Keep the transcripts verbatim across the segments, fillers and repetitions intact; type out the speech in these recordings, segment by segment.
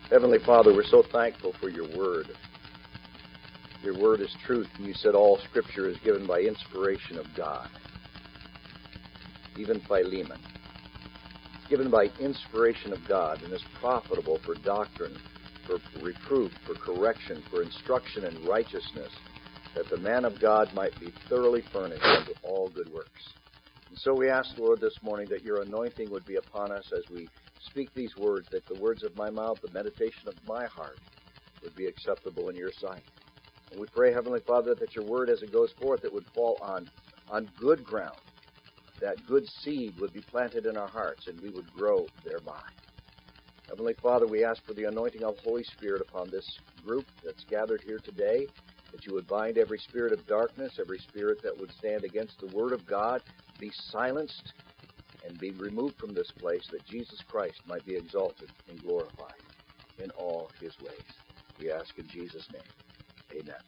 Heavenly Father, we're so thankful for your word. Your word is truth, and you said all Scripture is given by inspiration of God. Even Philemon. Given by inspiration of God and is profitable for doctrine, for reproof, for correction, for instruction in righteousness, that the man of God might be thoroughly furnished unto all good works. And so we ask, Lord, this morning that your anointing would be upon us as we speak these words, that the words of my mouth, the meditation of my heart, would be acceptable in your sight. And we pray, Heavenly Father, that your word as it goes forth, it would fall on, on good ground, that good seed would be planted in our hearts, and we would grow thereby. Heavenly Father, we ask for the anointing of the Holy Spirit upon this group that's gathered here today, that you would bind every spirit of darkness, every spirit that would stand against the word of God, be silenced and be removed from this place, that Jesus Christ might be exalted and glorified in all his ways. We ask in Jesus' name. Amen.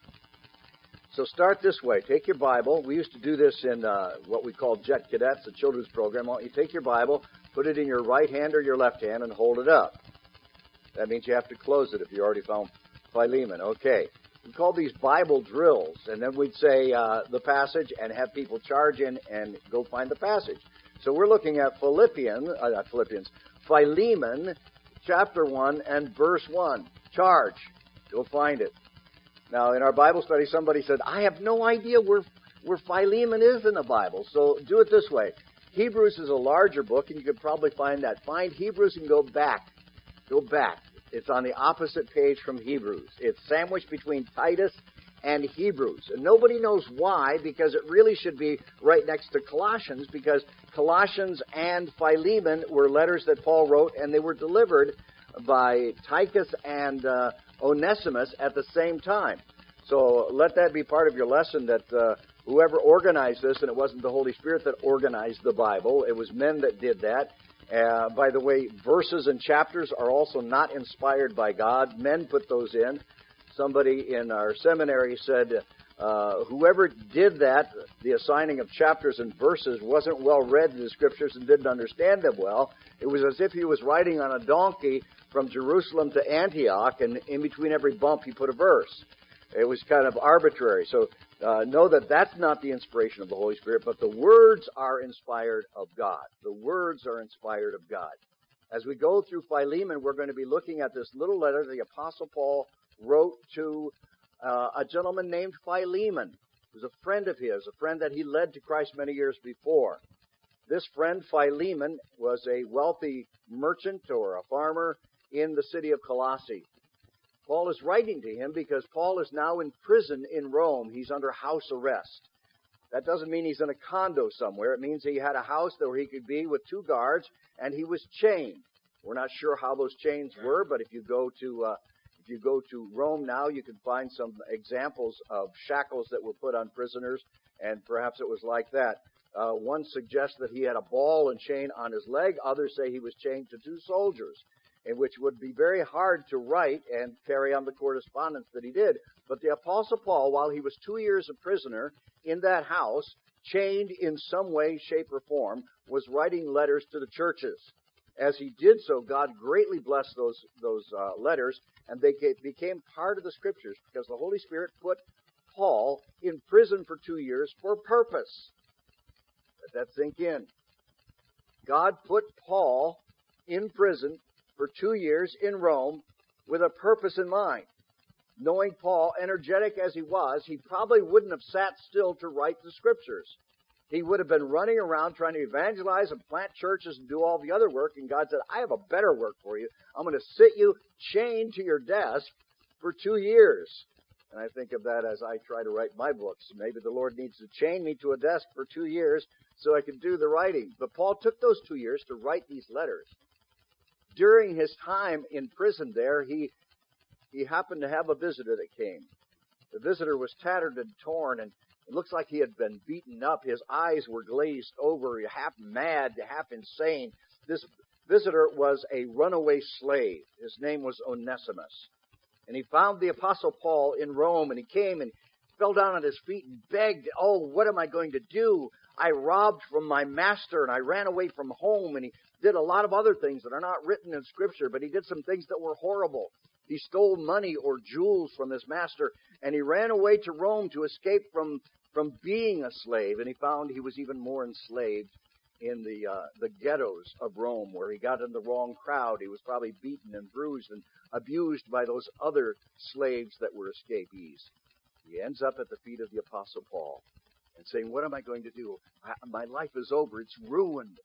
So start this way. Take your Bible. We used to do this in uh, what we call Jet Cadets, a children's program. Why don't you take your Bible, put it in your right hand or your left hand, and hold it up. That means you have to close it if you already found Philemon. Okay. We call these Bible drills, and then we'd say uh, the passage and have people charge in and go find the passage. So we're looking at Philippians, uh, not Philippians, Philemon, chapter one and verse one. Charge. Go find it. Now, in our Bible study, somebody said, I have no idea where, where Philemon is in the Bible. So do it this way. Hebrews is a larger book, and you could probably find that. Find Hebrews and go back. Go back. It's on the opposite page from Hebrews. It's sandwiched between Titus and Hebrews. And nobody knows why, because it really should be right next to Colossians, because Colossians and Philemon were letters that Paul wrote, and they were delivered by Tychus and uh, Onesimus at the same time. So let that be part of your lesson, that uh, whoever organized this, and it wasn't the Holy Spirit that organized the Bible, it was men that did that. Uh, by the way, verses and chapters are also not inspired by God. Men put those in. Somebody in our seminary said, uh, whoever did that, the assigning of chapters and verses, wasn't well read in the Scriptures and didn't understand them well. It was as if he was riding on a donkey from Jerusalem to Antioch, and in between every bump he put a verse. It was kind of arbitrary. So uh, know that that's not the inspiration of the Holy Spirit, but the words are inspired of God. The words are inspired of God. As we go through Philemon, we're going to be looking at this little letter the Apostle Paul wrote to uh, a gentleman named Philemon, who was a friend of his, a friend that he led to Christ many years before. This friend, Philemon, was a wealthy merchant or a farmer in the city of Colossae. Paul is writing to him because Paul is now in prison in Rome. He's under house arrest. That doesn't mean he's in a condo somewhere. It means he had a house where he could be with two guards, and he was chained. We're not sure how those chains were, but if you go to uh, if you go to Rome now, you can find some examples of shackles that were put on prisoners, and perhaps it was like that. Uh, one suggests that he had a ball and chain on his leg. Others say he was chained to two soldiers, in which would be very hard to write and carry on the correspondence that he did. But the Apostle Paul, while he was two years a prisoner in that house, chained in some way, shape, or form, was writing letters to the churches. As he did so, God greatly blessed those, those uh, letters, and they became part of the Scriptures, because the Holy Spirit put Paul in prison for two years for a purpose. Let that sink in. God put Paul in prison for two years in Rome with a purpose in mind. Knowing Paul, energetic as he was, he probably wouldn't have sat still to write the Scriptures. He would have been running around trying to evangelize and plant churches and do all the other work, and God said, I have a better work for you. I'm going to sit you chained to your desk for two years. And I think of that as I try to write my books. Maybe the Lord needs to chain me to a desk for two years so I can do the writing. But Paul took those two years to write these letters. During his time in prison there, he he happened to have a visitor that came. The visitor was tattered and torn, and it looks like he had been beaten up. His eyes were glazed over, half mad, half insane. This visitor was a runaway slave. His name was Onesimus. And he found the Apostle Paul in Rome, and he came and fell down on his feet and begged, oh, what am I going to do? I robbed from my master, and I ran away from home. And he did a lot of other things that are not written in Scripture, but he did some things that were horrible. He stole money or jewels from his master, and he ran away to Rome to escape from, from being a slave, and he found he was even more enslaved in the uh, the ghettos of Rome, where he got in the wrong crowd. He was probably beaten and bruised and abused by those other slaves that were escapees. He ends up at the feet of the Apostle Paul and saying, what am I going to do? I, my life is over. It's ruined.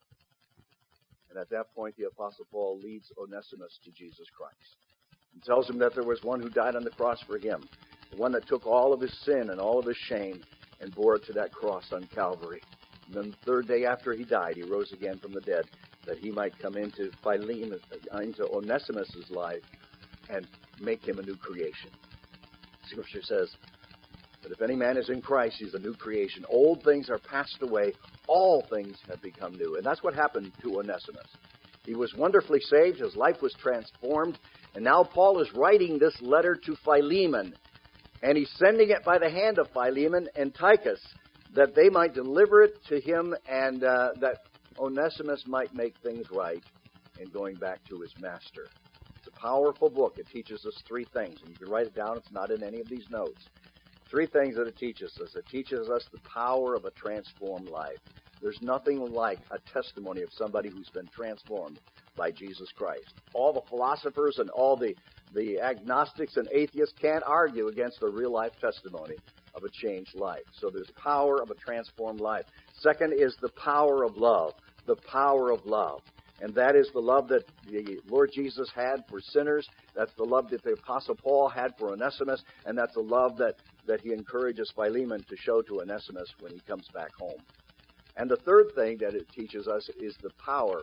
And at that point, the Apostle Paul leads Onesimus to Jesus Christ and tells him that there was one who died on the cross for him, the one that took all of his sin and all of his shame and bore it to that cross on Calvary. And then the third day after he died, he rose again from the dead, that he might come into Philemon, into Onesimus' life and make him a new creation. Scripture says that if any man is in Christ, he's a new creation. Old things are passed away. All things have become new. And that's what happened to Onesimus. He was wonderfully saved. His life was transformed. And now Paul is writing this letter to Philemon. And he's sending it by the hand of Philemon and Tychus, that they might deliver it to him and uh, that Onesimus might make things right in going back to his master. It's a powerful book. It teaches us three things. And you can write it down. It's not in any of these notes. Three things that it teaches us. It teaches us the power of a transformed life. There's nothing like a testimony of somebody who's been transformed by Jesus Christ. All the philosophers and all the, the agnostics and atheists can't argue against the real-life testimony of a changed life. So there's power of a transformed life. Second is the power of love. The power of love. And that is the love that the Lord Jesus had for sinners. That's the love that the Apostle Paul had for Onesimus. And that's the love that, that he encourages Philemon to show to Onesimus when he comes back home. And the third thing that it teaches us is the power,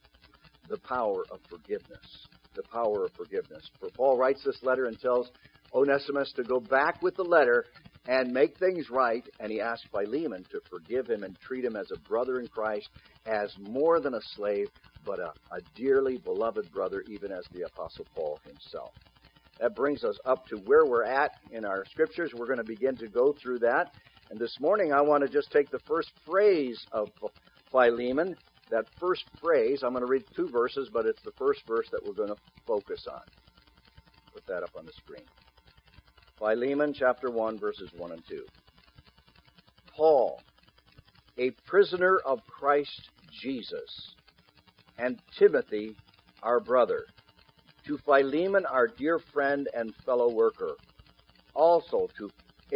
the power of forgiveness. The power of forgiveness. For Paul writes this letter and tells Onesimus to go back with the letter and make things right, and he asks Philemon to forgive him and treat him as a brother in Christ, as more than a slave, but a, a dearly beloved brother, even as the Apostle Paul himself. That brings us up to where we're at in our Scriptures. We're going to begin to go through that. And this morning I want to just take the first phrase of Philemon. That first phrase, I'm going to read two verses, but it's the first verse that we're going to focus on. Put that up on the screen. Philemon chapter one, verses one and two. Paul, a prisoner of Christ Jesus, and Timothy, our brother, to Philemon, our dear friend and fellow worker, also to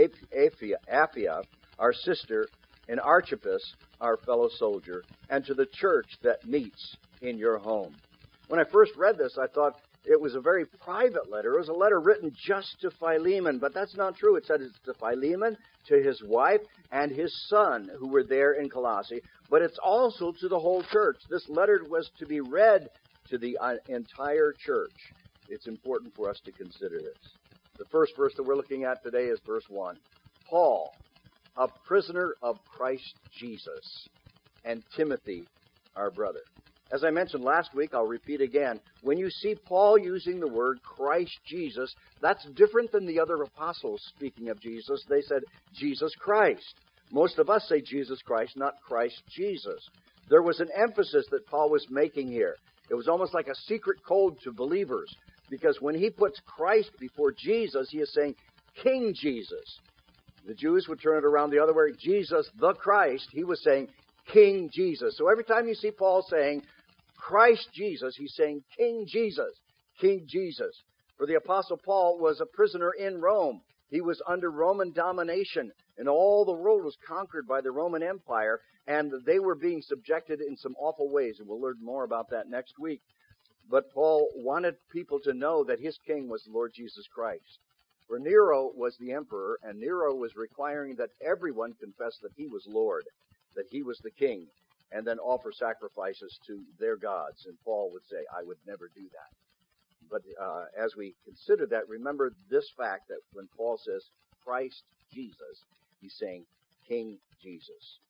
Apphia, our sister, and Archippus, our fellow soldier, and to the church that meets in your home. When I first read this, I thought it was a very private letter. It was a letter written just to Philemon, but that's not true. It said it's to Philemon, to his wife, and his son, who were there in Colossae, but it's also to the whole church. This letter was to be read to the entire church. It's important for us to consider this. The first verse that we're looking at today is verse one. Paul, a prisoner of Christ Jesus, and Timothy, our brother. As I mentioned last week, I'll repeat again. When you see Paul using the word Christ Jesus, that's different than the other apostles speaking of Jesus. They said Jesus Christ. Most of us say Jesus Christ, not Christ Jesus. There was an emphasis that Paul was making here. It was almost like a secret code to believers, because when he puts Christ before Jesus, he is saying King Jesus. The Jews would turn it around the other way. Jesus the Christ, he was saying King Jesus. So every time you see Paul saying Christ Jesus, he's saying King Jesus, King Jesus. For the Apostle Paul was a prisoner in Rome. He was under Roman domination, and all the world was conquered by the Roman Empire, and they were being subjected in some awful ways, and we'll learn more about that next week. But Paul wanted people to know that his king was the Lord Jesus Christ. For Nero was the emperor, and Nero was requiring that everyone confess that he was Lord, that he was the king, and then offer sacrifices to their gods. And Paul would say, I would never do that. But uh, as we consider that, remember this fact that when Paul says Christ Jesus, he's saying King Jesus.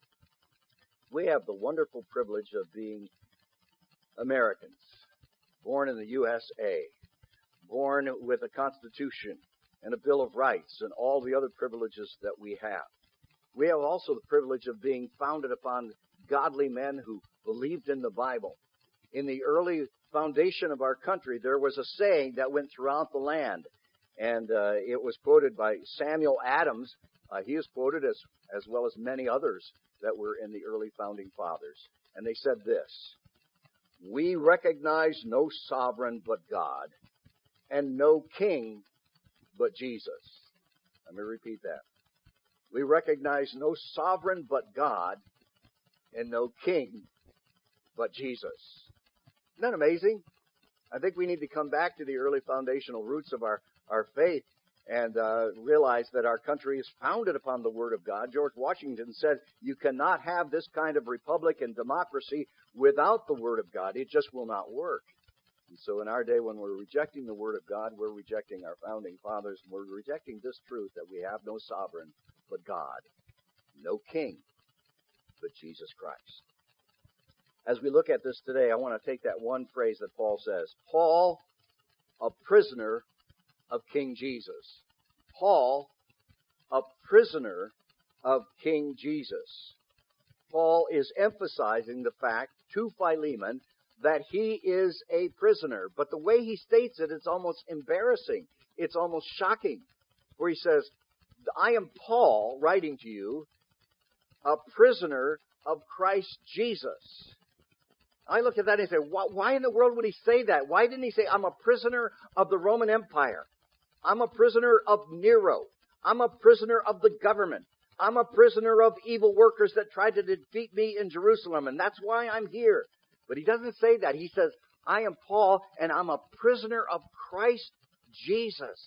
We have the wonderful privilege of being Americans, born in the U S A, born with a Constitution and a Bill of Rights and all the other privileges that we have. We have also the privilege of being founded upon godly men who believed in the Bible. In the early foundation of our country, there was a saying that went throughout the land, and uh, it was quoted by Samuel Adams. Uh, he is quoted as, as well as many others that were in the early founding fathers. And they said this: "We recognize no sovereign but God, and no king but Jesus." Let me repeat that. We recognize no sovereign but God, and no king but Jesus. Isn't that amazing? I think we need to come back to the early foundational roots of our, our faith and uh, realize that our country is founded upon the Word of God. George Washington said, you cannot have this kind of republic and democracy without the Word of God. It just will not work. And so in our day, when we're rejecting the Word of God, we're rejecting our founding fathers, and we're rejecting this truth that we have no sovereign but God, no king but Jesus Christ. As we look at this today, I want to take that one phrase that Paul says, Paul, a prisoner of King Jesus. Paul, a prisoner of King Jesus. Paul is emphasizing the fact to Philemon that he is a prisoner. But the way he states it, it's almost embarrassing. It's almost shocking. Where he says, I am Paul, writing to you, a prisoner of Christ Jesus. I look at that and say, why in the world would he say that? Why didn't he say, I'm a prisoner of the Roman Empire? I'm a prisoner of Nero. I'm a prisoner of the government. I'm a prisoner of evil workers that tried to defeat me in Jerusalem, and that's why I'm here. But he doesn't say that. He says, I am Paul, and I'm a prisoner of Christ Jesus.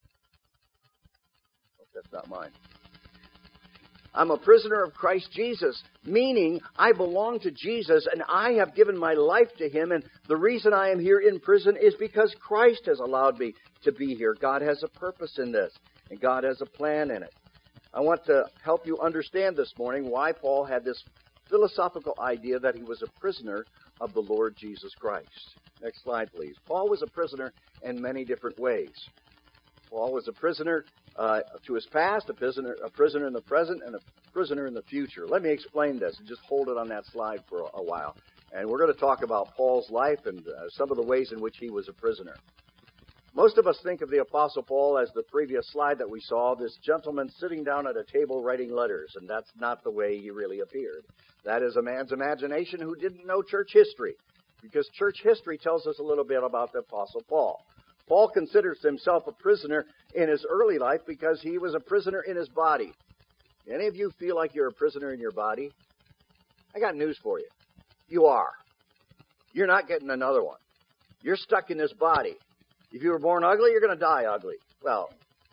Oh, that's not mine. I'm a prisoner of Christ Jesus, meaning I belong to Jesus and I have given my life to Him, and the reason I am here in prison is because Christ has allowed me to be here. God has a purpose in this, and God has a plan in it. I want to help you understand this morning why Paul had this philosophical idea that he was a prisoner of the Lord Jesus Christ. Next slide, please. Paul was a prisoner in many different ways. Paul was a prisoner uh, to his past, a prisoner, a prisoner in the present, and a prisoner in the future. Let me explain this and just hold it on that slide for a, a while. And we're going to talk about Paul's life and uh, some of the ways in which he was a prisoner. Most of us think of the Apostle Paul as the previous slide that we saw, this gentleman sitting down at a table writing letters, and that's not the way he really appeared. That is a man's imagination who didn't know church history, because church history tells us a little bit about the Apostle Paul. Paul considers himself a prisoner in his early life because he was a prisoner in his body. Any of you feel like you're a prisoner in your body? I got news for you. You are. You're not getting another one. You're stuck in this body. If you were born ugly, you're going to die ugly. Well,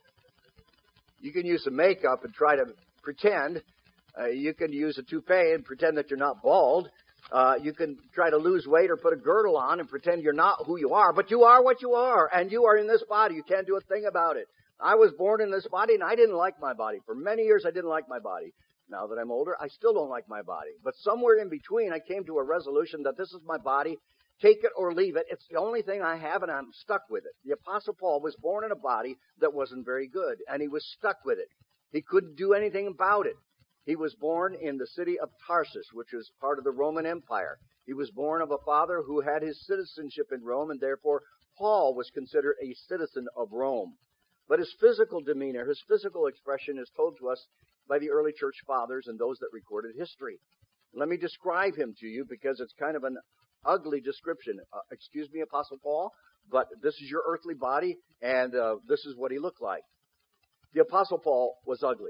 you can use some makeup and try to pretend. Uh, you can use a toupee and pretend that you're not bald. Uh, you can try to lose weight or put a girdle on and pretend you're not who you are. But you are what you are, and you are in this body. You can't do a thing about it. I was born in this body, and I didn't like my body. For many years, I didn't like my body. Now that I'm older, I still don't like my body. But somewhere in between, I came to a resolution that this is my body. Take it or leave it. It's the only thing I have, and I'm stuck with it. The Apostle Paul was born in a body that wasn't very good, and he was stuck with it. He couldn't do anything about it. He was born in the city of Tarsus, which was part of the Roman Empire. He was born of a father who had his citizenship in Rome, and therefore Paul was considered a citizen of Rome. But his physical demeanor, his physical expression is told to us by the early church fathers and those that recorded history. Let me describe him to you because it's kind of an ugly description. Uh, excuse me, Apostle Paul, but this is your earthly body, and uh, this is what he looked like. The Apostle Paul was ugly.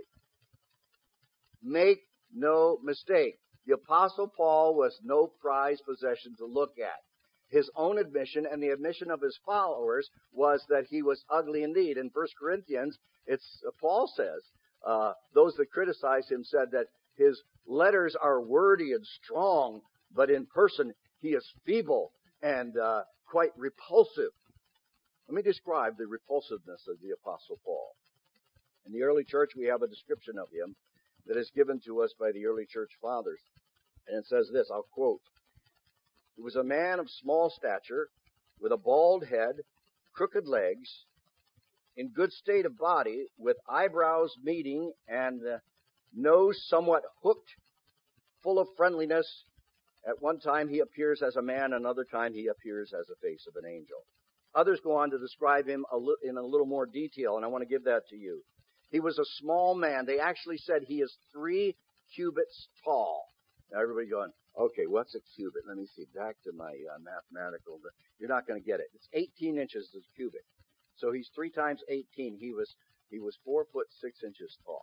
Make no mistake. The Apostle Paul was no prized possession to look at. His own admission and the admission of his followers was that he was ugly indeed. In First Corinthians, it's uh, Paul says, uh, those that criticize him said that his letters are wordy and strong, but in person he is feeble and uh, quite repulsive. Let me describe the repulsiveness of the Apostle Paul. In the early church, we have a description of him that is given to us by the early church fathers. And it says this, I'll quote, "He was a man of small stature, with a bald head, crooked legs, in good state of body, with eyebrows meeting, and uh, nose somewhat hooked, full of friendliness, At one time he appears as a man, another time he appears as the face of an angel. Others go on to describe him a li- in a little more detail, and I want to give that to you. He was a small man. They actually said he is three cubits tall. Now everybody going, okay, what's a cubit? Let me see. Back to my uh, mathematical. You're not going to get it. It's eighteen inches is a cubit. So he's three times eighteen. He was he was four foot six inches tall.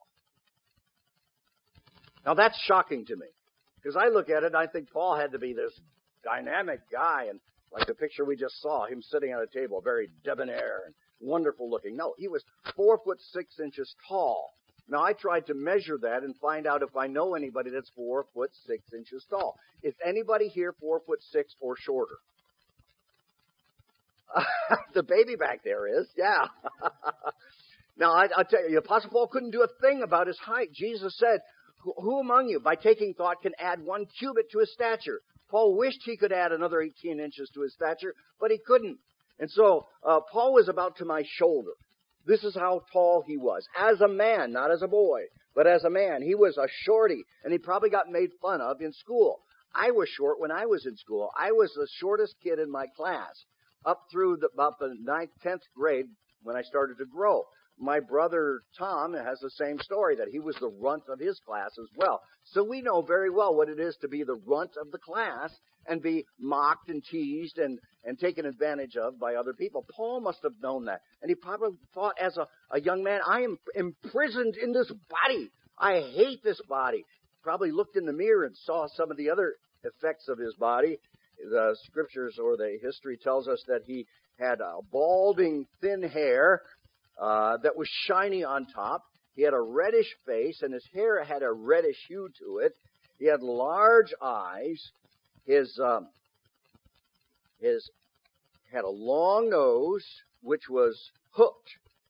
Now that's shocking to me, because I look at it and I think Paul had to be this dynamic guy, and like the picture we just saw, him sitting at a table, very debonair and wonderful looking. No, he was four foot six inches tall. Now I tried to measure that and find out if I know anybody that's four foot six inches tall. Is anybody here four foot six or shorter? The baby back there is, yeah. Now I, I'll tell you, the Apostle Paul couldn't do a thing about his height. Jesus said, "Who among you, by taking thought, can add one cubit to his stature?" Paul wished he could add another eighteen inches to his stature, but he couldn't. And so uh, Paul was about to my shoulder. This is how tall he was. As a man, not as a boy, but as a man. He was a shorty, and he probably got made fun of in school. I was short when I was in school. I was the shortest kid in my class up through the, about the ninth, tenth grade when I started to grow. My brother Tom has the same story, that he was the runt of his class as well. So we know very well what it is to be the runt of the class and be mocked and teased and, and taken advantage of by other people. Paul must have known that. And he probably thought as a, a young man, I am imprisoned in this body. I hate this body. Probably looked in the mirror and saw some of the other effects of his body. The scriptures or the history tells us that he had a balding, thin hair uh, that was shiny on top. He had a reddish face, and his hair had a reddish hue to it. He had large eyes. His um, his had a long nose, which was hooked.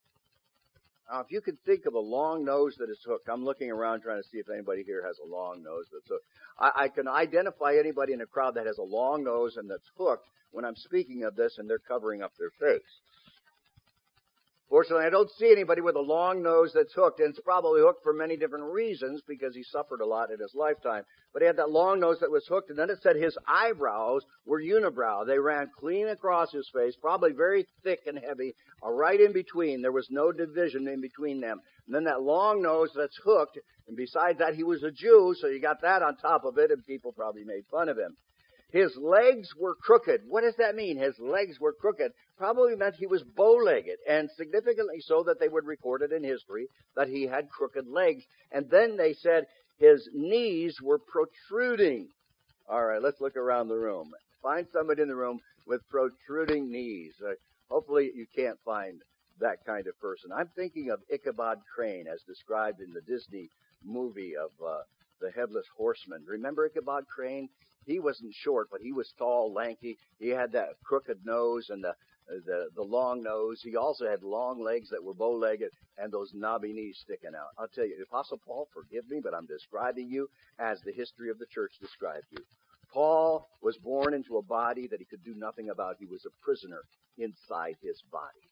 Now, if you can think of a long nose that is hooked, I'm looking around trying to see if anybody here has a long nose that's hooked. I, I can identify anybody in a crowd that has a long nose and that's hooked when I'm speaking of this and they're covering up their face. Fortunately, I don't see anybody with a long nose that's hooked, and it's probably hooked for many different reasons because he suffered a lot in his lifetime. But he had that long nose that was hooked, and then it said his eyebrows were unibrow. They ran clean across his face, probably very thick and heavy, uh, right in between. There was no division in between them. And then that long nose that's hooked, and besides that, he was a Jew, so you got that on top of it, and people probably made fun of him. His legs were crooked. What does that mean? His legs were crooked. Probably meant he was bow-legged, and significantly so that they would record it in history that he had crooked legs. And then they said his knees were protruding. All right, let's look around the room. Find somebody in the room with protruding knees. Uh, hopefully you can't find that kind of person. I'm thinking of Ichabod Crane as described in the Disney movie of uh, The Headless Horseman. Remember Ichabod Crane? He wasn't short, but he was tall, lanky. He had that crooked nose and the the the long nose. He also had long legs that were bow-legged and those knobby knees sticking out. I'll tell you, Apostle Paul, forgive me, but I'm describing you as the history of the church described you. Paul was born into a body that he could do nothing about. He was a prisoner inside his body.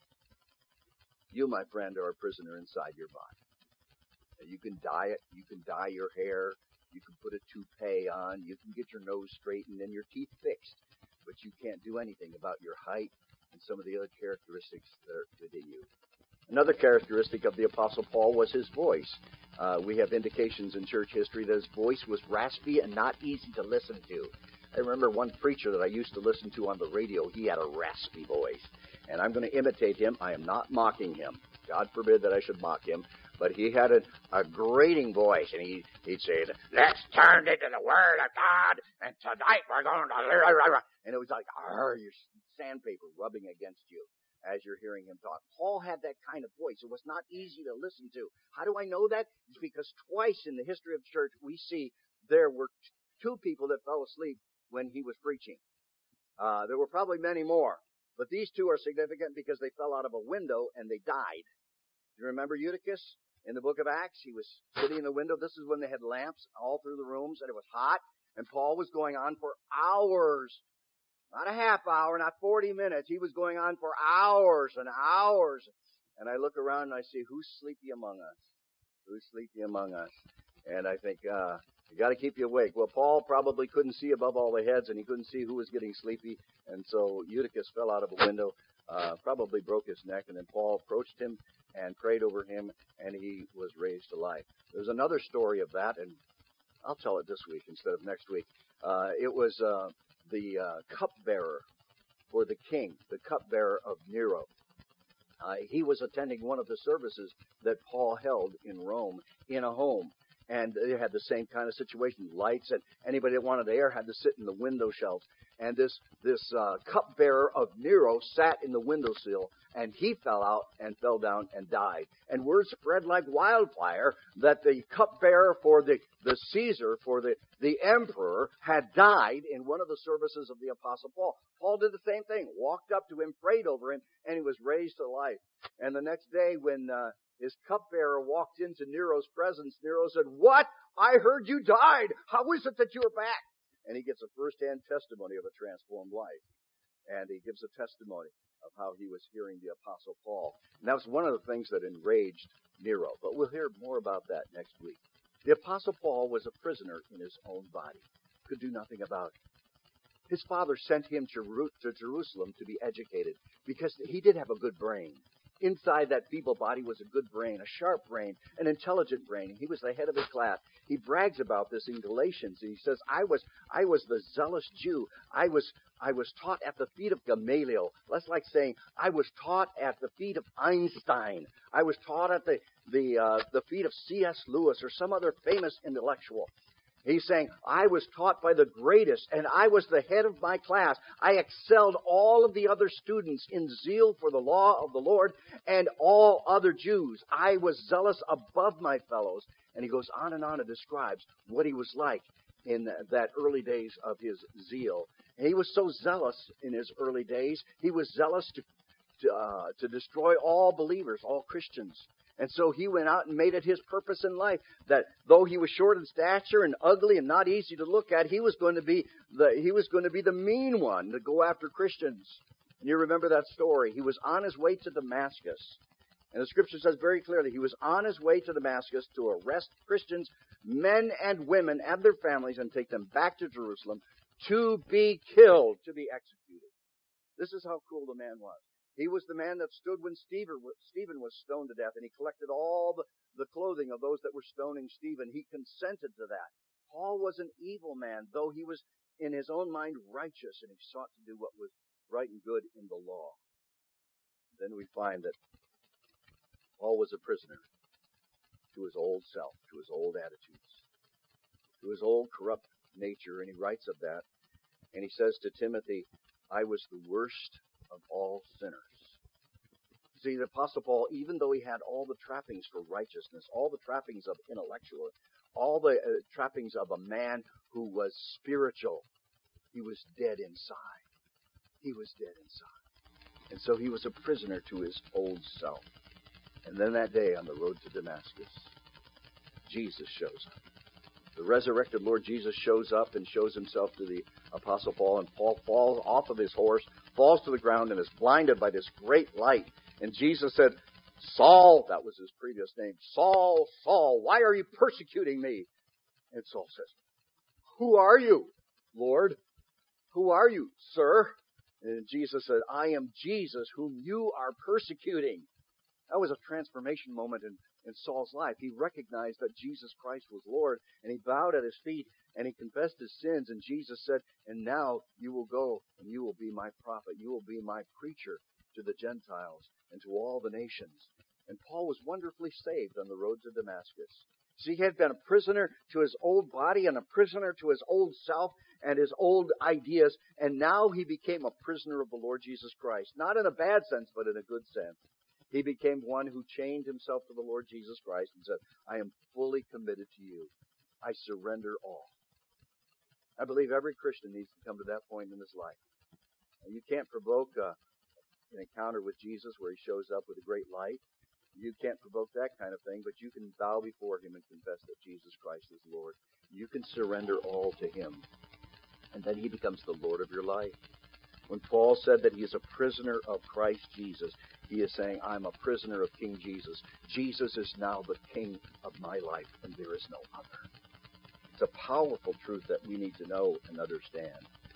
You, my friend, are a prisoner inside your body. You can dye it. You can dye your hair. You can put a toupee on. You can get your nose straightened and your teeth fixed. But you can't do anything about your height and some of the other characteristics that are within you. Another characteristic of the Apostle Paul was his voice. Uh, we have indications in church history that his voice was raspy and not easy to listen to. I remember one preacher that I used to listen to on the radio. He had a raspy voice. And I'm going to imitate him. I am not mocking him. God forbid that I should mock him. But he had a, a grating voice, and he, he'd say, "Let's turn into the Word of God, and tonight we're going to..." And it was like, "Arr, your sandpaper rubbing against you as you're hearing him talk." Paul had that kind of voice. It was not easy to listen to. How do I know that? It's because twice in the history of the church, we see there were two people that fell asleep when he was preaching. Uh, there were probably many more, but these two are significant because they fell out of a window and they died. Do you remember Eutychus? In the book of Acts, he was sitting in the window. This is when they had lamps all through the rooms, and it was hot, and Paul was going on for hours. Not a half hour, not forty minutes. He was going on for hours and hours. And I look around and I see, who's sleepy among us? Who's sleepy among us? And I think, uh, You got to keep you awake. Well, Paul probably couldn't see above all the heads, and he couldn't see who was getting sleepy, and so Eutychus fell out of a window, uh, probably broke his neck, and then Paul approached him and prayed over him, and he was raised to life. There's another story of that, and I'll tell it this week instead of next week. Uh, it was uh, the uh, cupbearer for the king, the cupbearer of Nero. Uh, he was attending one of the services that Paul held in Rome in a home. And they had the same kind of situation, lights, and anybody that wanted air had to sit in the window shelves. And this this uh, cupbearer of Nero sat in the windowsill, and he fell out and fell down and died. And word spread like wildfire that the cupbearer for the, the Caesar, for the, the emperor, had died in one of the services of the Apostle Paul. Paul did the same thing, walked up to him, prayed over him, and he was raised to life. And the next day when uh, his cupbearer walked into Nero's presence, Nero said, "What? I heard you died. How is it that you're back?" And he gets a first-hand testimony of a transformed life. And he gives a testimony of how he was hearing the Apostle Paul. And that was one of the things that enraged Nero. But we'll hear more about that next week. The Apostle Paul was a prisoner in his own body. Could do nothing about it. His father sent him to Jerusalem to be educated because he did have a good brain. Inside that feeble body was a good brain, a sharp brain, an intelligent brain. He was the head of his class. He brags about this in Galatians. He says, I was I was the zealous Jew. I was I was taught at the feet of Gamaliel. That's like saying, I was taught at the feet of Einstein. I was taught at the, the, uh, the feet of C S Lewis or some other famous intellectual. He's saying, I was taught by the greatest, and I was the head of my class. I excelled all of the other students in zeal for the law of the Lord and all other Jews. I was zealous above my fellows. And he goes on and on and describes what he was like in that early days of his zeal. And he was so zealous in his early days, he was zealous to, to, uh, to destroy all believers, all Christians. And so he went out and made it his purpose in life that though he was short in stature and ugly and not easy to look at, he was going to be the he was going to be the mean one to go after Christians. And you remember that story. He was on his way to Damascus. And the scripture says very clearly he was on his way to Damascus to arrest Christians, men and women and their families, and take them back to Jerusalem to be killed, to be executed. This is how cool the man was. He was the man that stood when Stephen was stoned to death, and he collected all the, the clothing of those that were stoning Stephen. He consented to that. Paul was an evil man, though he was in his own mind righteous, and he sought to do what was right and good in the law. Then we find that Paul was a prisoner to his old self, to his old attitudes, to his old corrupt nature, and he writes of that. And he says to Timothy, I was the worst of all sinners. See, the Apostle Paul, even though he had all the trappings for righteousness, all the trappings of intellectual, all the uh, trappings of a man who was spiritual, he was dead inside. He was dead inside. And so he was a prisoner to his old self. And then that day on the road to Damascus, Jesus shows up. The resurrected Lord Jesus shows up and shows himself to the Apostle Paul, and Paul falls off of his horse, falls to the ground, and is blinded by this great light. And Jesus said, Saul, that was his previous name, Saul, Saul, why are you persecuting me? And Saul says, who are you, Lord? Who are you, sir? And Jesus said, I am Jesus whom you are persecuting. That was a transformation moment in, in Saul's life. He recognized that Jesus Christ was Lord, and he bowed at his feet, and he confessed his sins. And Jesus said, and now you will go, and you will be my prophet. You will be my preacher to the Gentiles and to all the nations. And Paul was wonderfully saved on the road to Damascus. See, he had been a prisoner to his old body and a prisoner to his old self and his old ideas, and now he became a prisoner of the Lord Jesus Christ. Not in a bad sense, but in a good sense. He became one who chained himself to the Lord Jesus Christ and said, I am fully committed to you. I surrender all. I believe every Christian needs to come to that point in his life. You can't provoke uh, an encounter with Jesus where he shows up with a great light. You can't provoke that kind of thing, but you can bow before him and confess that Jesus Christ is Lord. You can surrender all to him, and then he becomes the Lord of your life. When Paul said that he is a prisoner of Christ Jesus, he is saying, I'm a prisoner of King Jesus. Jesus is now the King of my life, and there is no other. It's a powerful truth that we need to know and understand.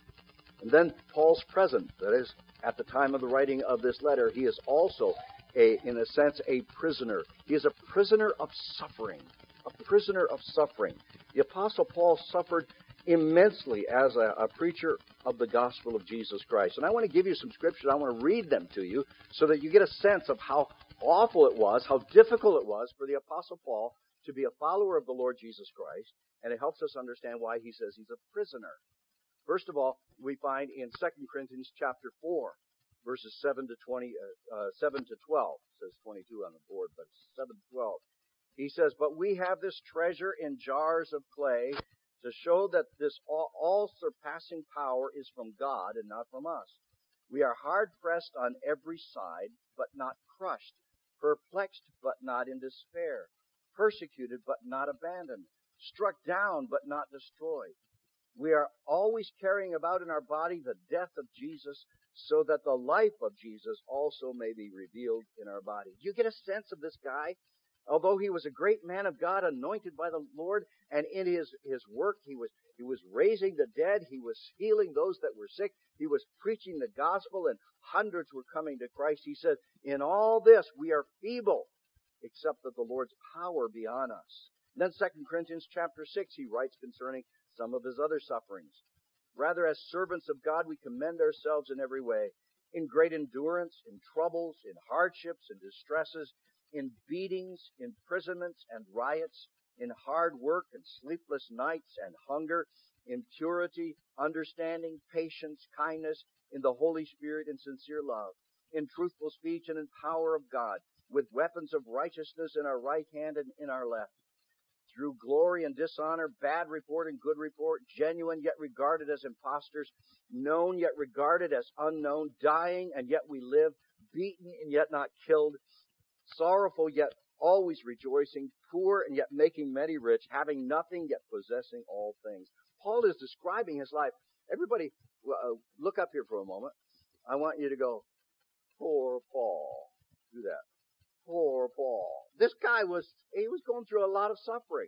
And then Paul's present, that is, at the time of the writing of this letter, he is also, a, in a sense, a prisoner. He is a prisoner of suffering, a prisoner of suffering. The Apostle Paul suffered immensely as a, a preacher of the gospel of Jesus Christ. And I want to give you some scriptures. I want to read them to you so that you get a sense of how awful it was, how difficult it was for the Apostle Paul to be a follower of the Lord Jesus Christ. And it helps us understand why he says he's a prisoner. First of all, we find in Second Corinthians chapter four, verses seven to twenty, uh, uh, seven to twelve. It says twenty-two on the board, but seven to twelve. He says, "But we have this treasure in jars of clay to show that this all, all surpassing power is from God and not from us. We are hard pressed on every side, but not crushed, perplexed, but not in despair, persecuted, but not abandoned, struck down, but not destroyed. We are always carrying about in our body the death of Jesus, so that the life of Jesus also may be revealed in our body." Do you get a sense of this guy? Although he was a great man of God, anointed by the Lord, and in his, his work he was he was raising the dead, he was healing those that were sick, he was preaching the gospel, and hundreds were coming to Christ. He said, "In all this we are feeble, except that the Lord's power be on us." And then Second Corinthians chapter six, he writes concerning some of his other sufferings. "Rather, as servants of God, we commend ourselves in every way, in great endurance, in troubles, in hardships, in distresses, in beatings, imprisonments, and riots, in hard work and sleepless nights and hunger, in purity, understanding, patience, kindness, in the Holy Spirit and sincere love, in truthful speech and in power of God, with weapons of righteousness in our right hand and in our left, through glory and dishonor, bad report and good report, genuine yet regarded as impostors, known yet regarded as unknown, dying and yet we live, beaten and yet not killed, sorrowful yet always rejoicing, poor and yet making many rich, having nothing yet possessing all things." Paul is describing his life. Everybody, uh, look up here for a moment. I want you to go, "Poor Paul." Do that. Poor Paul. This guy was, he was going through a lot of suffering.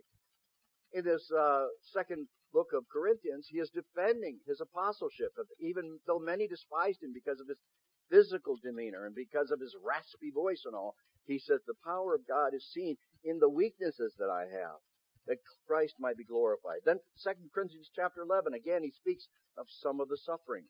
In this uh, second book of Corinthians, he is defending his apostleship, even though many despised him because of his physical demeanor and because of his raspy voice and all. He says, "The power of God is seen in the weaknesses that I have, that Christ might be glorified." Then Second Corinthians chapter eleven, again, he speaks of some of the suffering.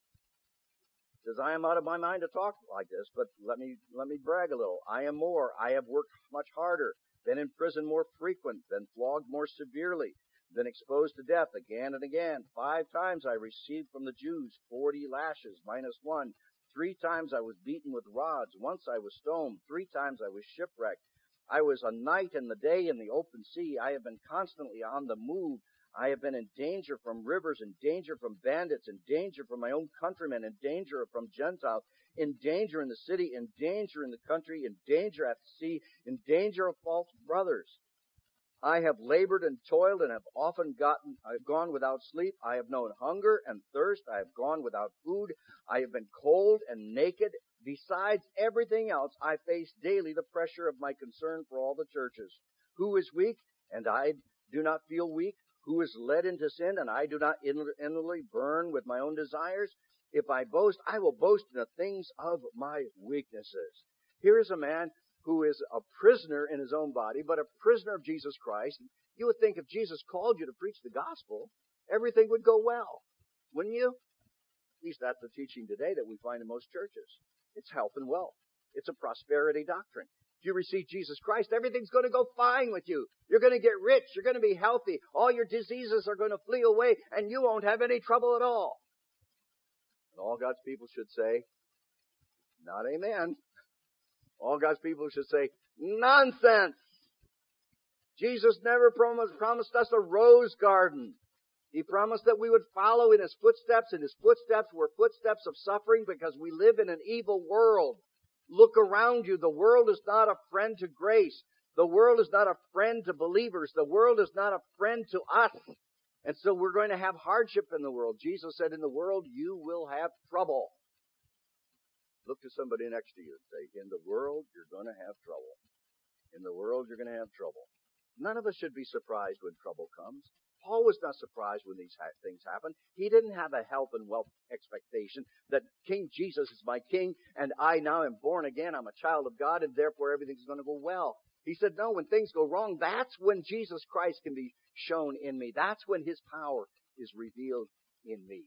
He says, "I am out of my mind to talk like this, but let me let me brag a little. I am more. I have worked much harder, been in prison more frequent, been flogged more severely, been exposed to death again and again. Five times I received from the Jews forty lashes minus one. Three times I was beaten with rods. Once I was stoned. Three times I was shipwrecked. I was a night and the day in the open sea. I have been constantly on the move. I have been in danger from rivers, in danger from bandits, in danger from my own countrymen, in danger from Gentiles, in danger in the city, in danger in the country, in danger at the sea, in danger of false brothers. I have labored and toiled and have often gotten, I've gone without sleep. I have known hunger and thirst. I have gone without food. I have been cold and naked. Besides everything else, I face daily the pressure of my concern for all the churches. Who is weak, and I do not feel weak? Who is led into sin, and I do not inwardly burn with my own desires? If I boast, I will boast in the things of my weaknesses." Here is a man who is a prisoner in his own body, but a prisoner of Jesus Christ. You would think if Jesus called you to preach the gospel, everything would go well, wouldn't you? At least that's the teaching today that we find in most churches. It's health and wealth. It's a prosperity doctrine. If you receive Jesus Christ, everything's going to go fine with you. You're going to get rich. You're going to be healthy. All your diseases are going to flee away, and you won't have any trouble at all. And all God's people should say, not amen. All God's people should say, nonsense. Jesus never promised, promised us a rose garden. He promised that we would follow in His footsteps, and His footsteps were footsteps of suffering because we live in an evil world. Look around you. The world is not a friend to grace. The world is not a friend to believers. The world is not a friend to us. And so we're going to have hardship in the world. Jesus said, in the world you will have trouble. Look to somebody next to you and say, in the world, you're going to have trouble. In the world, you're going to have trouble. None of us should be surprised when trouble comes. Paul was not surprised when these ha- things happened. He didn't have a health and wealth expectation that King Jesus is my king and I now am born again. I'm a child of God and therefore everything's going to go well. He said, no, when things go wrong, that's when Jesus Christ can be shown in me. That's when his power is revealed in me.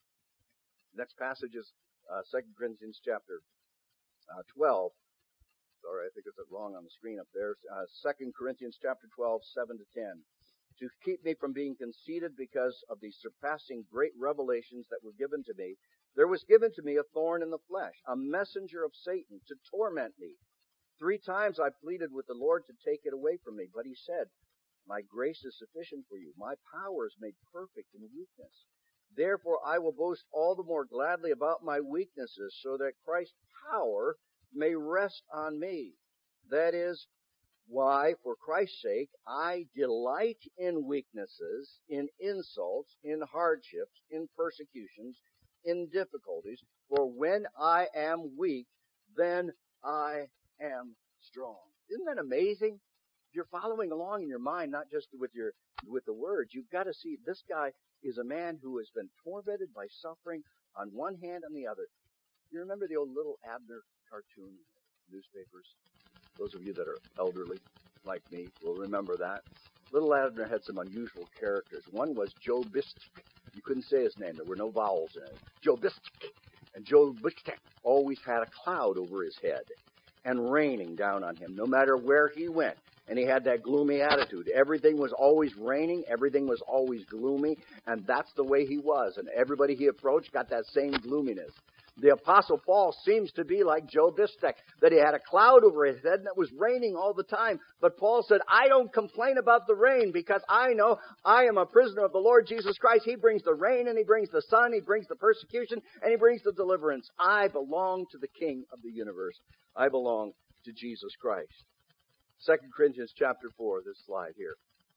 Next passage is uh, Second Corinthians chapter uh, twelve. Sorry, I think it's wrong on the screen up there. Uh, Second Corinthians chapter twelve, seven to ten. To keep me from being conceited because of the surpassing great revelations that were given to me, there was given to me a thorn in the flesh, a messenger of Satan to torment me. Three times I pleaded with the Lord to take it away from me, but he said, my grace is sufficient for you. My power is made perfect in weakness. Therefore I will boast all the more gladly about my weaknesses, so that Christ's power may rest on me. That is why, for Christ's sake, I delight in weaknesses, in insults, in hardships, in persecutions, in difficulties. For when I am weak, then I am strong. Isn't that amazing? If you're following along in your mind, not just with your with the words, you've got to see this guy is a man who has been tormented by suffering on one hand and the other. You remember the old Little Abner cartoon newspapers? Those of you that are elderly, like me, will remember that. Little Abner had some unusual characters. One was Joe Bistic. You couldn't say his name. There were no vowels in it. Joe Bistic. And Joe Bistic always had a cloud over his head and raining down on him no matter where he went. And he had that gloomy attitude. Everything was always raining. Everything was always gloomy. And that's the way he was. And everybody he approached got that same gloominess. The Apostle Paul seems to be like Joe Bistek, that he had a cloud over his head and it was raining all the time. But Paul said, I don't complain about the rain because I know I am a prisoner of the Lord Jesus Christ. He brings the rain and he brings the sun, he brings the persecution, and he brings the deliverance. I belong to the King of the universe. I belong to Jesus Christ. Second Corinthians chapter four, this slide here.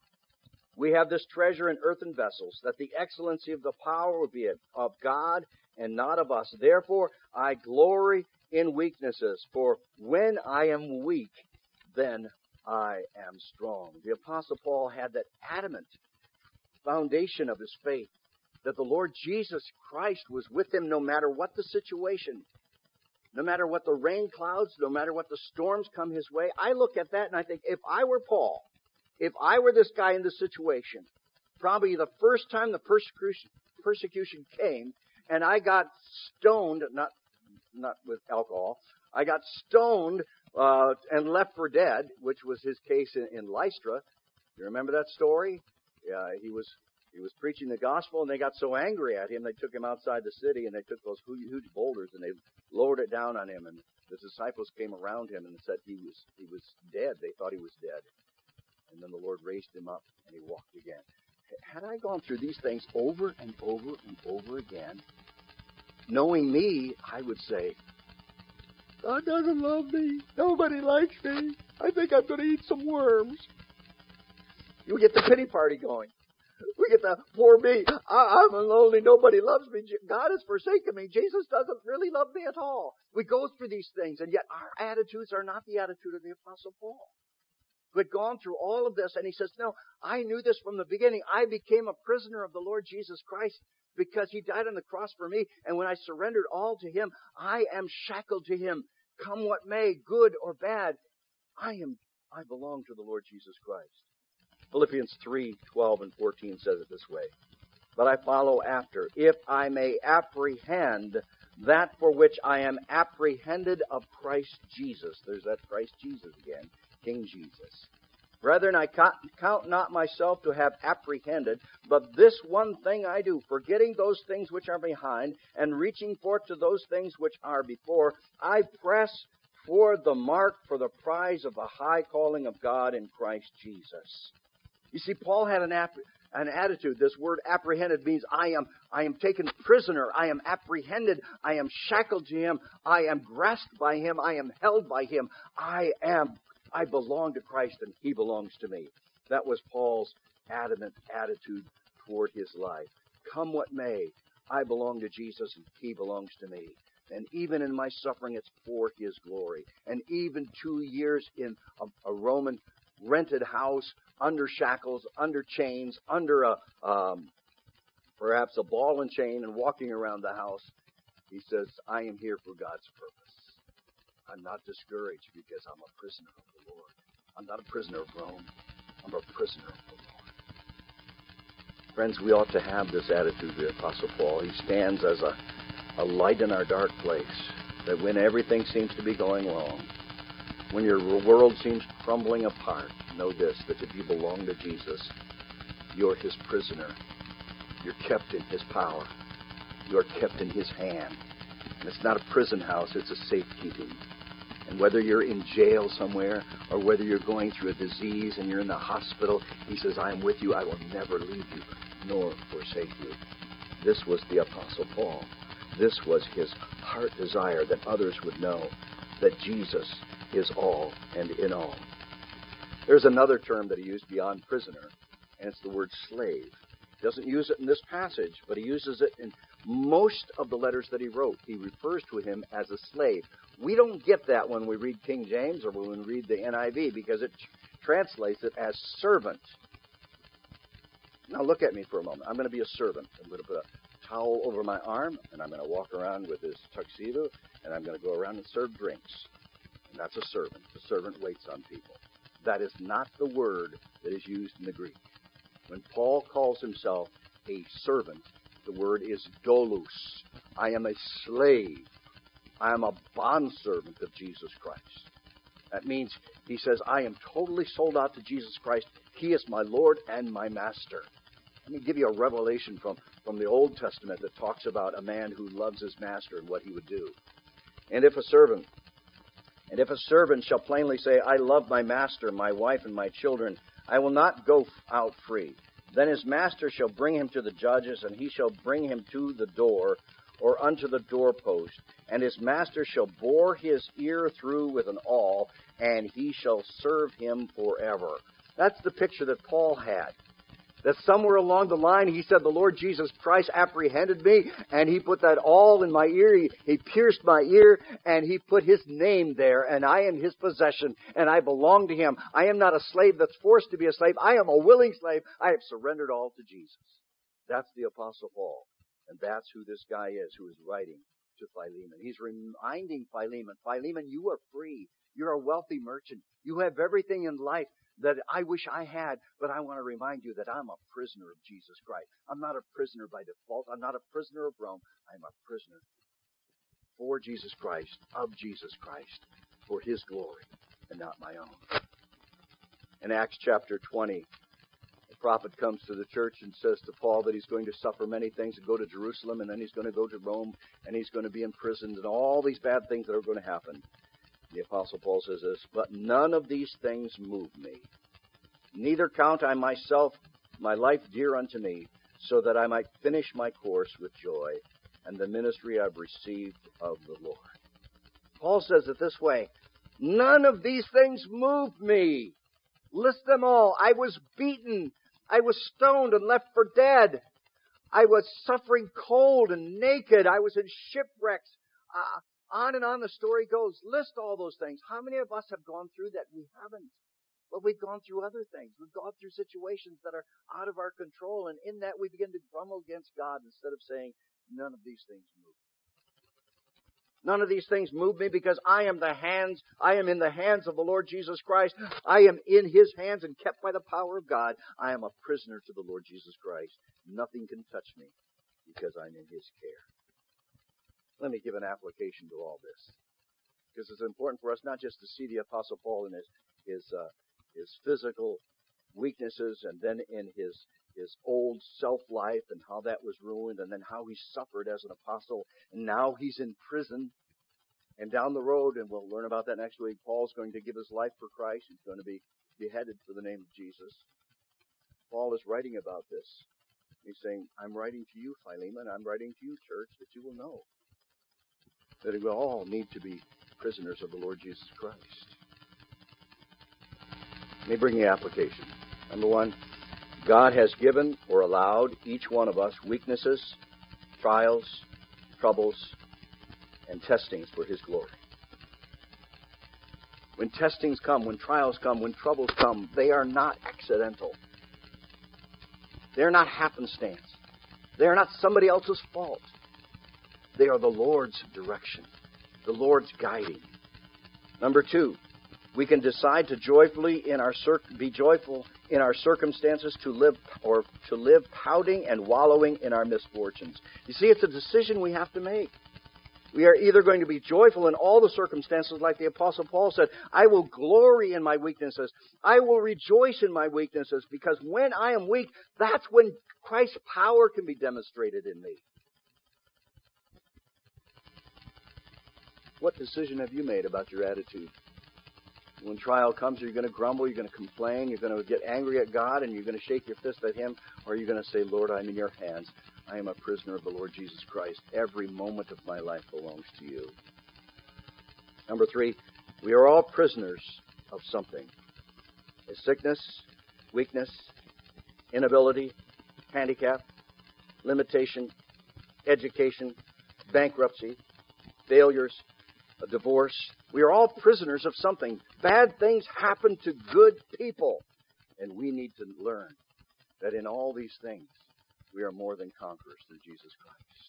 We have this treasure in earthen vessels, that the excellency of the power will be of God and not of us. Therefore, I glory in weaknesses, for when I am weak, then I am strong. The Apostle Paul had that adamant foundation of his faith, that the Lord Jesus Christ was with him no matter what the situation, no matter what the rain clouds, no matter what the storms come his way. I look at that and I think, if I were Paul, if I were this guy in this situation, probably the first time the persecution, persecution came, and I got stoned, not not with alcohol, I got stoned uh, and left for dead, which was his case in, in Lystra. You remember that story? Yeah, he was he was preaching the gospel, and they got so angry at him, they took him outside the city, and they took those huge boulders, and they lowered it down on him, and the disciples came around him and said he was he was dead. They thought he was dead. And then the Lord raised him up, and he walked again. Had I gone through these things over and over and over again, knowing me, I would say, God doesn't love me. Nobody likes me. I think I'm going to eat some worms. You get the pity party going. We get the poor me. I, I'm lonely. Nobody loves me. God has forsaken me. Jesus doesn't really love me at all. We go through these things, and yet our attitudes are not the attitude of the Apostle Paul, who had gone through all of this. And he says, no, I knew this from the beginning. I became a prisoner of the Lord Jesus Christ because he died on the cross for me. And when I surrendered all to him, I am shackled to him. Come what may, good or bad, I am, I belong to the Lord Jesus Christ. Philippians three, twelve and fourteen says it this way. But I follow after, if I may apprehend that for which I am apprehended of Christ Jesus. There's that Christ Jesus again. King Jesus. Brethren, I count not myself to have apprehended, but this one thing I do, forgetting those things which are behind, and reaching forth to those things which are before, I press toward the mark for the prize of the high calling of God in Christ Jesus. You see, Paul had an, app- an attitude. This word apprehended means I am, I am taken prisoner. I am apprehended. I am shackled to him. I am grasped by him. I am held by him. I am I belong to Christ and he belongs to me. That was Paul's adamant attitude toward his life. Come what may, I belong to Jesus and he belongs to me. And even in my suffering, it's for his glory. And even two years in a, a Roman rented house under shackles, under chains, under a um, perhaps a ball and chain and walking around the house, he says, I am here for God's purpose. I'm not discouraged because I'm a prisoner of the Lord. I'm not a prisoner of Rome. I'm a prisoner of the Lord. Friends, we ought to have this attitude of the Apostle Paul. He stands as a, a light in our dark place, that when everything seems to be going wrong, when your world seems crumbling apart, know this, that if you belong to Jesus, you're His prisoner. You're kept in His power. You're kept in His hand. And it's not a prison house, it's a safekeeping. And whether you're in jail somewhere or whether you're going through a disease and you're in the hospital, He says, I am with you. I will never leave you nor forsake you. This was the Apostle Paul. This was his heart desire, that others would know that Jesus is all and in all. There's another term that he used beyond prisoner, and it's the word slave. He doesn't use it in this passage, but he uses it in most of the letters that he wrote. He refers to him as a slave. We don't get that when we read King James or when we read the N I V, because it translates it as servant. Now look at me for a moment. I'm going to be a servant. I'm going to put a towel over my arm, and I'm going to walk around with this tuxedo, and I'm going to go around and serve drinks. And that's a servant. The servant waits on people. That is not the word that is used in the Greek. When Paul calls himself a servant, the word is doulos. I am a slave. I am a bondservant of Jesus Christ. That means he says, I am totally sold out to Jesus Christ. He is my Lord and my Master. Let me give you a revelation from, from the Old Testament that talks about a man who loves his master and what he would do. And if a servant, and if a servant shall plainly say, I love my master, my wife, and my children, I will not go out free. Then his master shall bring him to the judges, and he shall bring him to the door, or unto the doorpost. And his master shall bore his ear through with an awl, and he shall serve him forever. That's the picture that Paul had. That somewhere along the line, he said, the Lord Jesus Christ apprehended me, and he put that awl in my ear. He, he pierced my ear, and he put his name there, and I am his possession, and I belong to him. I am not a slave that's forced to be a slave. I am a willing slave. I have surrendered all to Jesus. That's the Apostle Paul, and that's who this guy is who is writing to Philemon. He's reminding Philemon, Philemon, you are free. You're a wealthy merchant. You have everything in life that I wish I had, but I want to remind you that I'm a prisoner of Jesus Christ. I'm not a prisoner by default. I'm not a prisoner of Rome. I'm a prisoner for Jesus Christ, of Jesus Christ, for His glory, and not my own. In Acts chapter twenty, the prophet comes to the church and says to Paul that he's going to suffer many things and go to Jerusalem, and then he's going to go to Rome, and he's going to be imprisoned, and all these bad things that are going to happen. The Apostle Paul says this, but none of these things move me. Neither count I myself my life dear unto me, so that I might finish my course with joy, and the ministry I've received of the Lord. Paul says it this way, none of these things move me. List them all. I was beaten. I was stoned and left for dead. I was suffering cold and naked. I was in shipwrecks. Uh, On and on the story goes. List all those things. How many of us have gone through that? We haven't. But we've gone through other things. We've gone through situations that are out of our control. And in that, we begin to grumble against God instead of saying, none of these things move me. None of these things move me because I am the hands, I am in the hands of the Lord Jesus Christ. I am in His hands and kept by the power of God. I am a prisoner to the Lord Jesus Christ. Nothing can touch me because I'm in His care. Let me give an application to all this, because it's important for us not just to see the Apostle Paul in his his uh, his physical weaknesses, and then in his his old self-life and how that was ruined, and then how he suffered as an apostle, and now he's in prison. And down the road, and we'll learn about that next week, Paul's going to give his life for Christ. He's going to be beheaded for the name of Jesus. Paul is writing about this. He's saying, I'm writing to you, Philemon, I'm writing to you, church, that you will know that we all need to be prisoners of the Lord Jesus Christ. Let me bring the application. Number one, God has given or allowed each one of us weaknesses, trials, troubles, and testings for His glory. when testings come, when trials come, when troubles come, they are not accidental. They're not happenstance. They are not somebody else's fault. They are the Lord's direction, the Lord's guiding. Number two, we can decide to joyfully in our cir- be joyful in our circumstances, to live or to live pouting and wallowing in our misfortunes. You see, it's a decision we have to make. We are either going to be joyful in all the circumstances, like the Apostle Paul said, I will glory in my weaknesses. I will rejoice in my weaknesses, because when I am weak, that's when Christ's power can be demonstrated in me. What decision have you made about your attitude? When trial comes, are you going to grumble? You're going to complain? You're going to get angry at God, and you're going to shake your fist at Him? Or are you going to say, Lord, I'm in your hands. I am a prisoner of the Lord Jesus Christ. Every moment of my life belongs to you. Number three, we are all prisoners of something. A sickness, weakness, inability, handicap, limitation, education, bankruptcy, failures, a divorce. We are all prisoners of something. Bad things happen to good people. And we need to learn that in all these things, we are more than conquerors through Jesus Christ.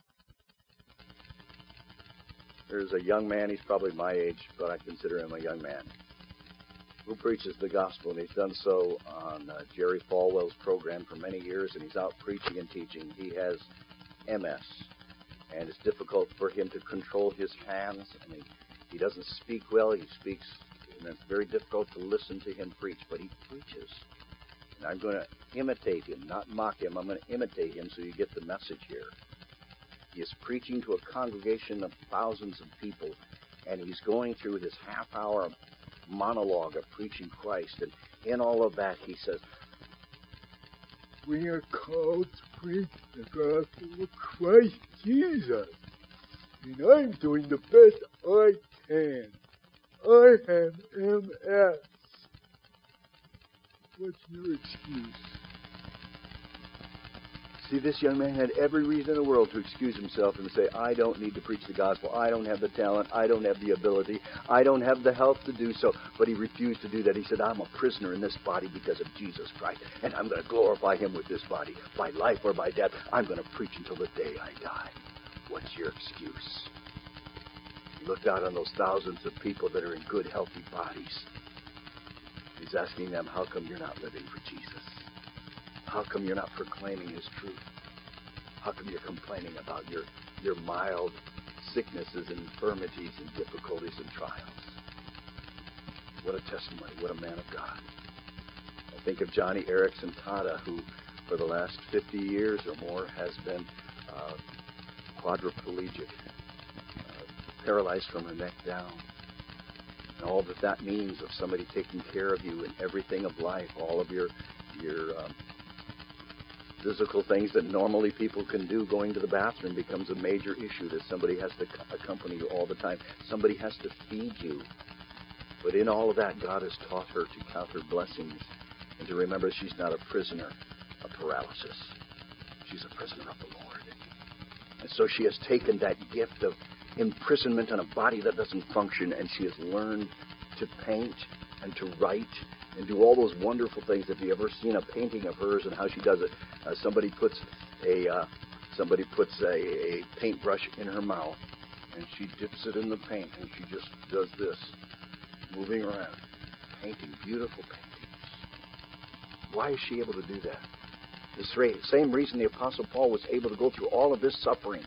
There's a young man, he's probably my age, but I consider him a young man, who preaches the gospel, and he's done so on uh, Jerry Falwell's program for many years, and he's out preaching and teaching. He has M S, and it's difficult for him to control his hands, and he, he doesn't speak well. He speaks, and it's very difficult to listen to him preach, but he preaches. And I'm going to imitate him, not mock him. I'm going to imitate him so you get the message here. He is preaching to a congregation of thousands of people, and he's going through his half-hour monologue of preaching Christ. And in all of that, he says, we are called to preach the gospel of Christ Jesus. And I'm doing the best I can. I have M S. What's your excuse? See, this young man had every reason in the world to excuse himself and say, I don't need to preach the gospel. I don't have the talent. I don't have the ability. I don't have the health to do so. But he refused to do that. He said, I'm a prisoner in this body because of Jesus Christ, and I'm going to glorify him with this body. By life or by death, I'm going to preach until the day I die. What's your excuse? He looked out on those thousands of people that are in good, healthy bodies. He's asking them, how come you're not living for Jesus? How come you're not proclaiming His truth? How come you're complaining about your, your mild sicknesses and infirmities and difficulties and trials? What a testimony. What a man of God. I think of Johnny Erickson Tada, who for the last fifty years or more has been uh, quadriplegic, uh, paralyzed from her neck down. And all that that means of somebody taking care of you in everything of life, all of your your um, physical things that normally people can do, going to the bathroom becomes a major issue, that somebody has to accompany you all the time. Somebody has to feed you. But in all of that, God has taught her to count her blessings and to remember she's not a prisoner of paralysis. She's a prisoner of the Lord. And so she has taken that gift of imprisonment in a body that doesn't function, and she has learned to paint and to write and do all those wonderful things. If you ever seen a painting of hers and how she does it, uh, somebody puts a uh, somebody puts a, a paintbrush in her mouth, and she dips it in the paint, and she just does this, moving around, painting beautiful paintings. Why is she able to do that? The same reason the Apostle Paul was able to go through all of this suffering.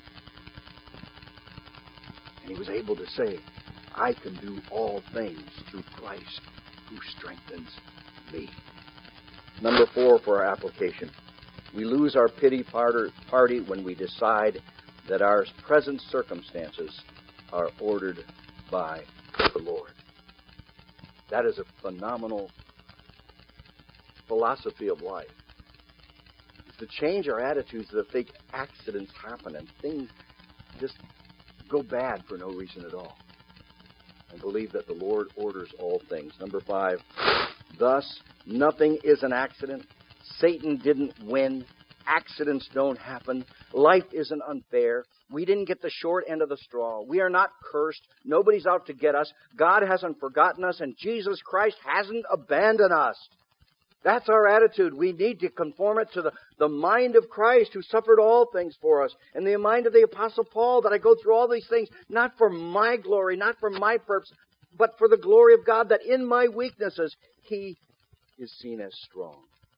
And he was able to say, I can do all things through Christ who strengthens me. Number four for our application. We lose our pity party when we decide that our present circumstances are ordered by the Lord. That is a phenomenal philosophy of life. It's to change our attitudes that think accidents happen and things just go bad for no reason at all, and believe that the Lord orders all things. Number five, thus, nothing is an accident. Satan didn't win. Accidents don't happen. Life isn't unfair. We didn't get the short end of the straw. We are not cursed. Nobody's out to get us. God hasn't forgotten us, and Jesus Christ hasn't abandoned us. That's our attitude. We need to conform it to the, the mind of Christ who suffered all things for us, and the mind of the Apostle Paul, that I go through all these things not for my glory, not for my purpose, but for the glory of God, that in my weaknesses He is seen as strong.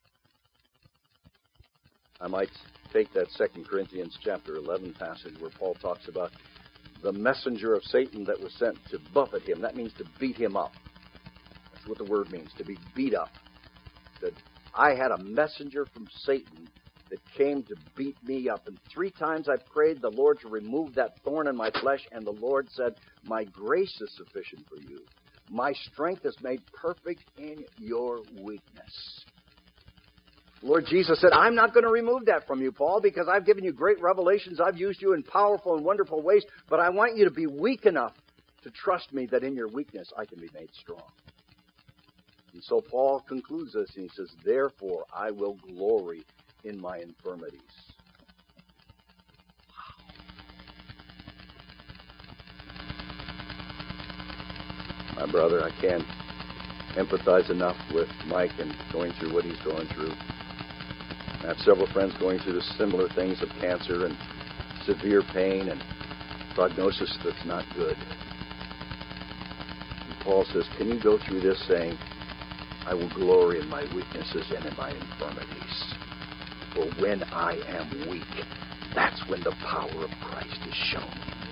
I might take that Second Corinthians chapter eleven passage where Paul talks about the messenger of Satan that was sent to buffet him. That means to beat him up. That's what the word means, to be beat up. That I had a messenger from Satan that came to beat me up. And three times I prayed the Lord to remove that thorn in my flesh, and the Lord said, my grace is sufficient for you. My strength is made perfect in your weakness. Lord Jesus said, I'm not going to remove that from you, Paul, because I've given you great revelations. I've used you in powerful and wonderful ways, but I want you to be weak enough to trust me that in your weakness I can be made strong. And so Paul concludes this, and he says, therefore I will glory in my infirmities. Wow. My brother, I can't empathize enough with Mike and going through what he's going through. I have several friends going through the similar things of cancer and severe pain and prognosis that's not good. And Paul says, can you go through this saying, I will glory in my weaknesses and in my infirmities. For when I am weak, that's when the power of Christ is shown in me.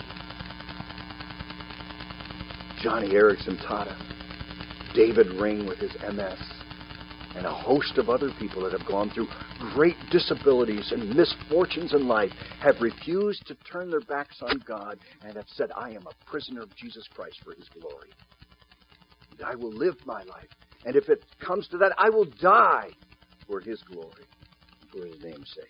Johnny Erickson taught it. David Ring with his M S. And a host of other people that have gone through great disabilities and misfortunes in life have refused to turn their backs on God and have said, I am a prisoner of Jesus Christ for His glory. And I will live my life. And if it comes to that, I will die for His glory, for His name's sake.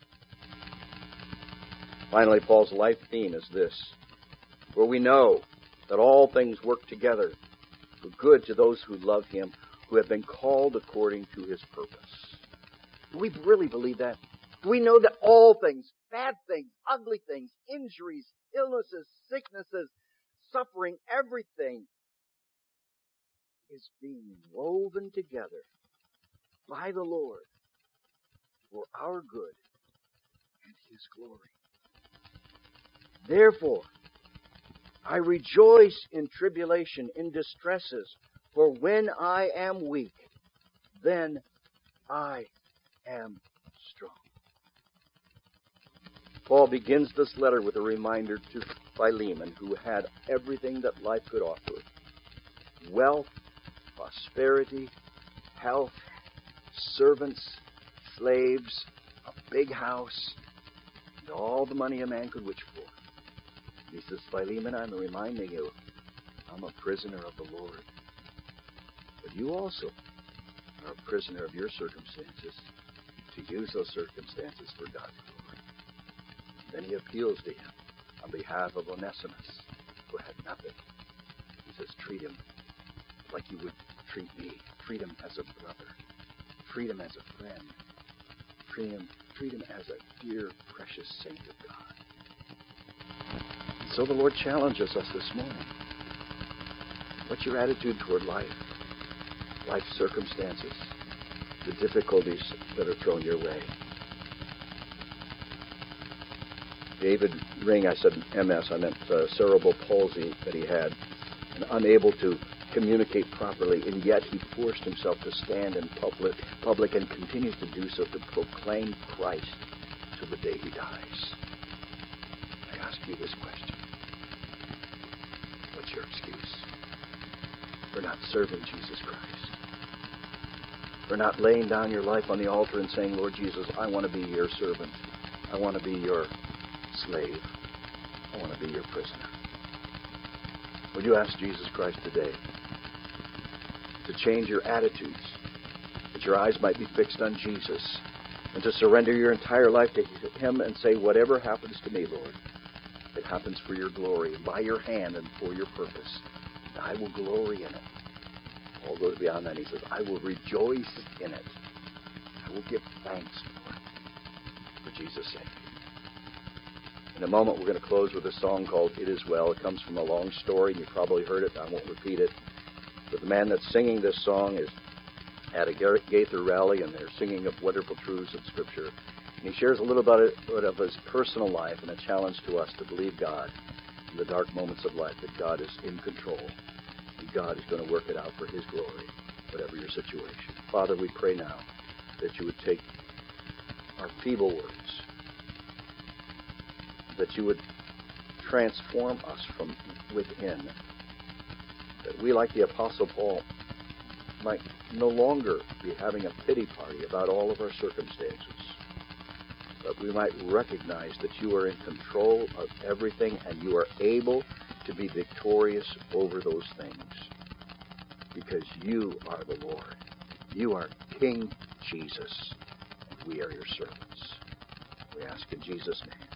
Finally, Paul's life theme is this, where we know that all things work together for good to those who love Him, who have been called according to His purpose. Do we really believe that? Do we know that all things, bad things, ugly things, injuries, illnesses, sicknesses, suffering, everything is being woven together by the Lord for our good and His glory? Therefore, I rejoice in tribulation, in distresses, for when I am weak, then I am strong. Paul begins this letter with a reminder to Philemon, who had everything that life could offer. Wealth, prosperity, health, servants, slaves, a big house, and all the money a man could wish for. And he says, Philemon, I'm reminding you, I'm a prisoner of the Lord. But you also are a prisoner of your circumstances, to use those circumstances for God's glory. Then he appeals to him on behalf of Onesimus, who had nothing. He says, treat him like you would treat me. Treat him as a brother. Treat him as a friend. Treat him, treat him as a dear, precious saint of God. And so the Lord challenges us this morning. What's your attitude toward life? Life circumstances, the difficulties that are thrown your way. David Ring, I said M S, I meant uh, cerebral palsy that he had, and unable to communicate properly, and yet he forced himself to stand in public, public and continues to do so to proclaim Christ till the day he dies. I ask you this question. What's your excuse for not serving Jesus Christ? For not laying down your life on the altar and saying, Lord Jesus, I want to be your servant. I want to be your slave. I want to be your prisoner. Would you ask Jesus Christ today to change your attitudes, that your eyes might be fixed on Jesus, and to surrender your entire life to Him and say, whatever happens to me, Lord, it happens for your glory, by your hand and for your purpose. And I will glory in it. Paul goes beyond that. He says, I will rejoice in it. I will give thanks for it, for Jesus' sake. In a moment, we're going to close with a song called It Is Well. It comes from a long story, and you probably heard it. I won't repeat it. But the man that's singing this song is at a Gaither rally, and they're singing of wonderful truths of Scripture. And he shares a little bit of his personal life and a challenge to us to believe God in the dark moments of life, that God is in control, and God is going to work it out for His glory, whatever your situation. Father, we pray now that you would take our feeble words, that you would transform us from within, that we, like the Apostle Paul, might no longer be having a pity party about all of our circumstances, but we might recognize that you are in control of everything and you are able to be victorious over those things, because you are the Lord. You are King Jesus, and we are your servants. We ask in Jesus' name.